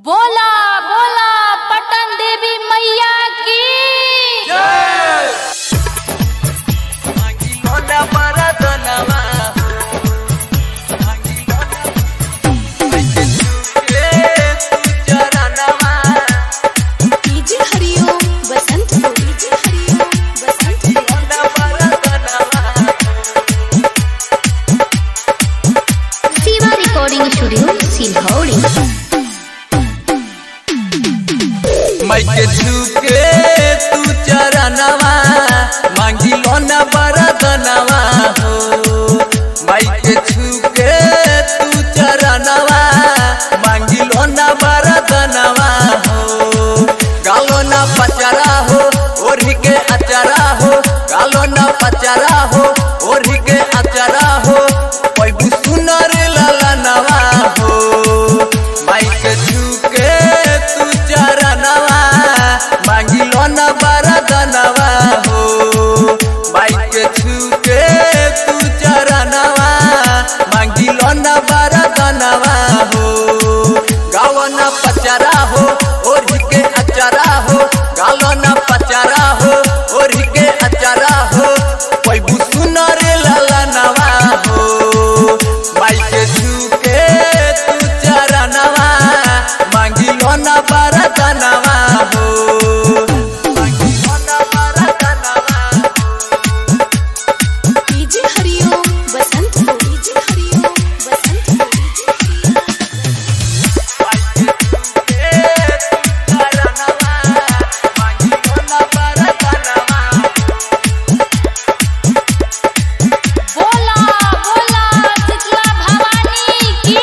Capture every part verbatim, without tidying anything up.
बोला बोला पटन देवी मैया की जय। DJ Hariom Basant DJ Hariom Basant Shiva recording studio Silhauri. माइके झुके तू चरणवा मांगी लो ना बरदनवा हो। माइके झुके तू चरणवा मांगी लो ना बरदनवा हो। गालो ना पचरा हो ओढ़ी के अचरा हो। गालो ना पचरा हो ओढ़ी के अचरा हो। कोई भी सुनर ललनवा हो। माइके झुके तू चरणवा मांगी लो ना बरदनवा हो। माइके झुके तू चरणवा मांगी लो ना बरदनवा हो। गालो ना पचरा हो ओढ़ी के अचरा हो। गालो ना पचरा हो ओढ़ी के अचरा हो। कोई भी सुनर ललनवा हो। माइके झुके तू चरणवा मांगी लो ना बरदनवा हो। मांगी लो ना बरदनवा डीजे हरिओम बसंत डीजे हरिओम बसंत माइके झुके तू चरणवा मांगी लो ना बरदनवा। बोला बोला शीतला भवानी की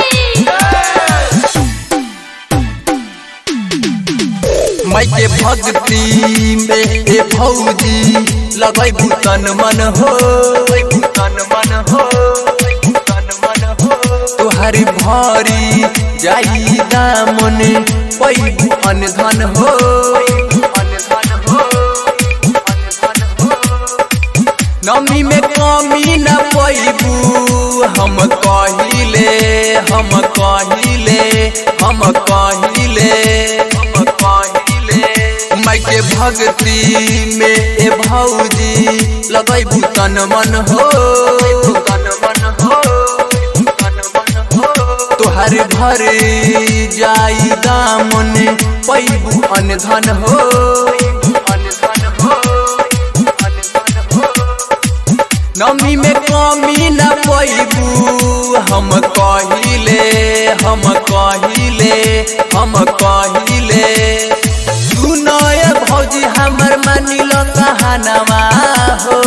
माइके भक्ति में ए भौजी लगै भूतन मन हो। भूतन मन हो भूतन मन हो। तुहरी भरी जाई दामन पैबू अनधन हो। अनधन हो अनधन हो। नमी में कमी न पैबू हम कहिले हम कहिले हम कहिले हम कहिले। माइके भक्ति में ए भौजी लगै भूतन मन हो। भूतन मन हो भूतन मन हो। तुहर भर जाई दामन पैबू अनधन हो। अनधन हो अनधन हो। नमी में कमी न पैबू हम कहिले हम कहिले हम कहिले। सुनय भौजी हमर मानिलो कहनवा हो।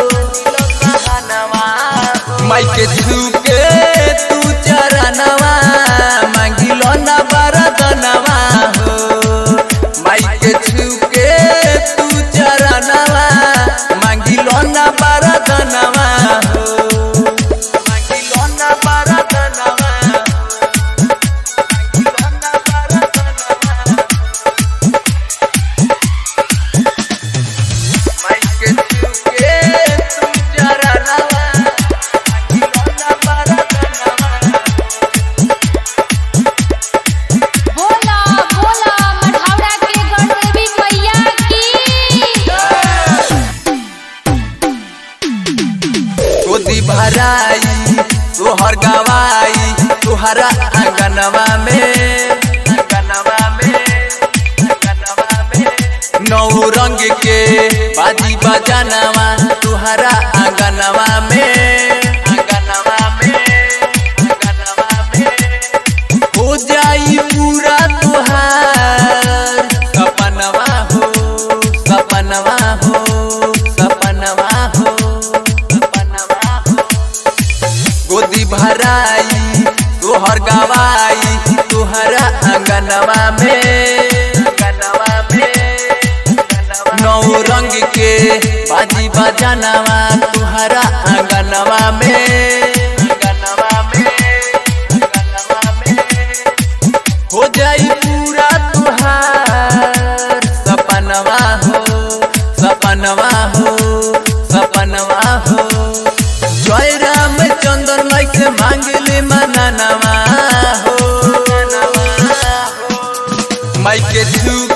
माइके झुके तू चरणवा मांगी लो ना बरदनवा हो। माइके झुके तू चरणवा मांगी लो ना बरदनवा हो। मांगी लो ना बरदनवा मांगी लो ना बरदनवा। माइके झुके तू चरणवा मांगी लो ना बरदनवा। बोला बोला मढ़ौरा के गणदेवी मैया की गोदी भराई तोहर गवाई तुहरा आंगनवा में। आंगनवा में आंगनवा में। नौ रंग के बाजी बजानवा तुहरा आंगनवा में। आंगनवा में आंगनवा में। हो जाई पूरा तुहार सपनवा हो सपनवा हो सपनवा हो सपनवा हो। गोदी भराई तोहर गवाई तुहरा आंगनवा में। आंगनवा में नौ रंग के बाजी बजानवा तुहरा आंगनवा में। आंगनवा में आंगनवा में। हो जाई पूरा तुहार सपनवा हो सपनवा हो सपनवा हो। जय राम चंदन लाइक मांगले मननवा हो। माई के छू